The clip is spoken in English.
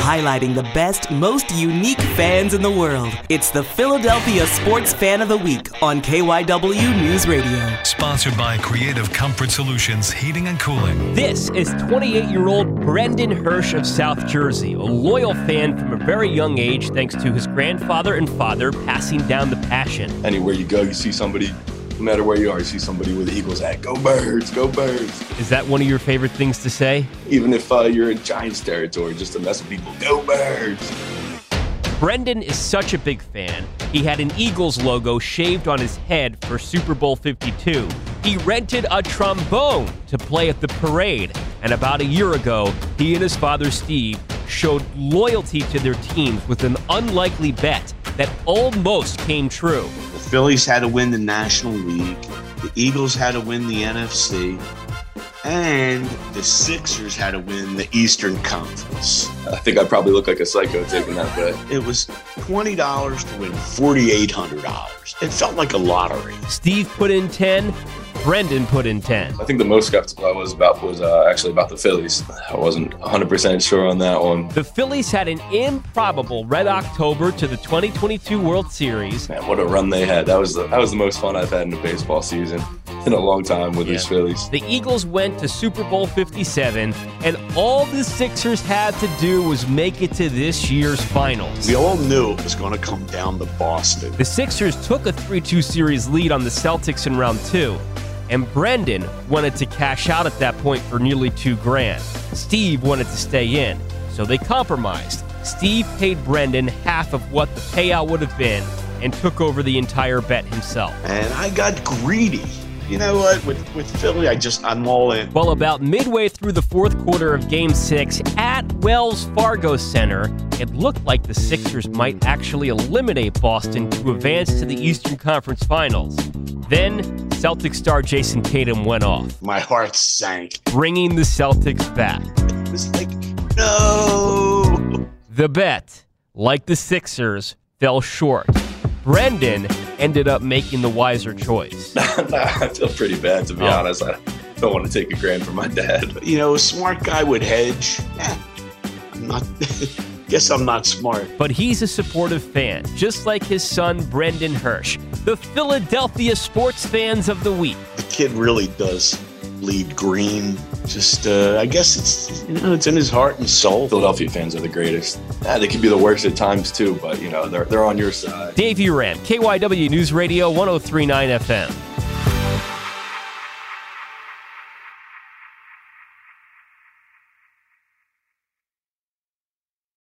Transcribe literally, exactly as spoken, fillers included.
highlighting the best, most unique fans in the world. It's the Philadelphia Sports Fan of the Week on K Y W News Radio. Sponsored by Creative Comfort Solutions Heating and Cooling. This is twenty-eight-year-old Brendan Hirsch of South Jersey, a loyal fan from a very young age thanks to his grandfather and father passing down the passion. Anywhere you go, you see somebody, no matter where you are, you see somebody with the Eagles hat. Go Birds, go Birds. Is that one of your favorite things to say? Even if uh, you're in Giants territory, just to mess with people, go Birds. Brendan is such a big fan, he had an Eagles logo shaved on his head for Super Bowl fifty-two. He rented a trombone to play at the parade. And about a year ago, he and his father, Steve, showed loyalty to their teams with an unlikely bet that almost came true. The Phillies had to win the National League, the Eagles had to win the N F C, and the Sixers had to win the Eastern Conference. I think I probably look like a psycho taking that bet. It was twenty dollars to win four thousand eight hundred dollars. It felt like a lottery. Steve put in ten, Brendan put in ten. I think the most skeptical I was about was uh, actually about the Phillies. I wasn't one hundred percent sure on that one. The Phillies had an improbable Red October to the twenty twenty-two World Series. Man, what a run they had. That was the, that was the most fun I've had in a baseball season in a long time with yeah. these Phillies. The Eagles went to Super Bowl fifty-seven, and all the Sixers had to do was make it to this year's finals. We all knew it was going to come down to Boston. The Sixers took a three two series lead on the Celtics in round two, and Brendan wanted to cash out at that point for nearly two grand. Steve wanted to stay in, so they compromised. Steve paid Brendan half of what the payout would have been and took over the entire bet himself. And I got greedy. You know what? With with Philly, I just, I'm all in. Well, about midway through the fourth quarter of Game six at Wells Fargo Center, it looked like the Sixers might actually eliminate Boston to advance to the Eastern Conference Finals. Then, Celtics star Jason Tatum went off. My heart sank. Bringing the Celtics back. It was like, no! The bet, like the Sixers, fell short. Brendan ended up making the wiser choice. Nah, I feel pretty bad, to be oh. honest. I don't want to take a grand from my dad. You know, a smart guy would hedge. Eh, I'm not... Guess I'm not smart. But he's a supportive fan, just like his son, Brendan Hirsch, the Philadelphia Sports Fans of the Week. The kid really does bleed green. Just, uh, I guess it's, you know, it's in his heart and soul. Philadelphia fans are the greatest. Yeah, they can be the worst at times, too, but, you know, they're, they're on your side. Dave Uran, K Y W News Radio, one oh three point nine F M.